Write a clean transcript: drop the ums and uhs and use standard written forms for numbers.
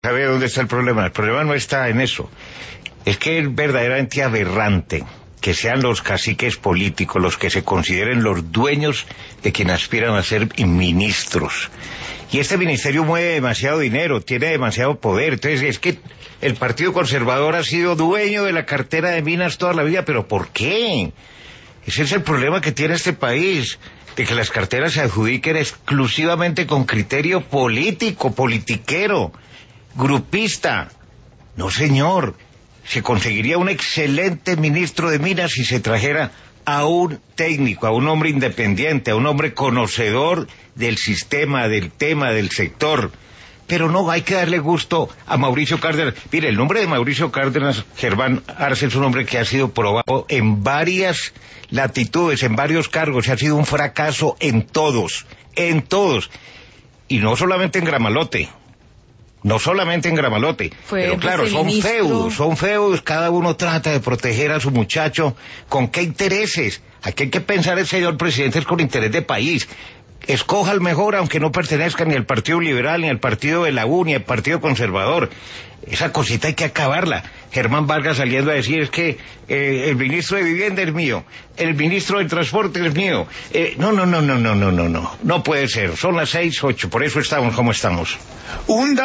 ¿Sabe dónde está el problema? El problema no está en eso. Es que es verdaderamente aberrante que sean los caciques políticos los que se consideren los dueños de quienes aspiran a ser ministros. Y este ministerio mueve demasiado dinero, tiene demasiado poder. Entonces es que el Partido Conservador ha sido dueño de la cartera de minas toda la vida. ¿Pero por qué? Ese es el problema que tiene este país, de que las carteras se adjudiquen exclusivamente con criterio político, politiquero, grupista. No, señor. Se conseguiría un excelente ministro de minas si se trajera a un técnico, a un hombre independiente, a un hombre conocedor del sistema, del tema, del sector. Pero no, hay que darle gusto a Mauricio Cárdenas. Mire, el nombre de Mauricio Cárdenas, Germán Arce, es un hombre que ha sido probado en varias latitudes, en varios cargos, y ha sido un fracaso en todos. Y no solamente en Gramalote. Pero claro, son feudos, cada uno trata de proteger a su muchacho. ¿Con qué intereses? Aquí hay que pensar el señor presidente es con interés de país. Escoja el mejor, aunque no pertenezca ni al Partido Liberal, ni al Partido de la U, ni al Partido Conservador. Esa cosita hay que acabarla. Germán Vargas saliendo a decir es que el ministro de Vivienda es mío, el ministro de Transporte es mío. No puede ser. Son las 6:08, por eso estamos como estamos.